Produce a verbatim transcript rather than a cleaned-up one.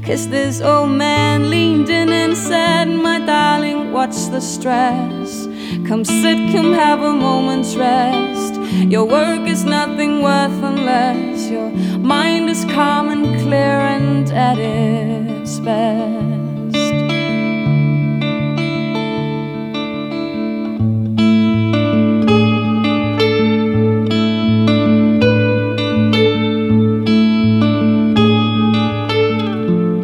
'Cause this old man leaned in and said, my darling, what's the stress? Come sit, come have a moment's rest. Your work is nothing worth unless your mind is calm and clear and at its best.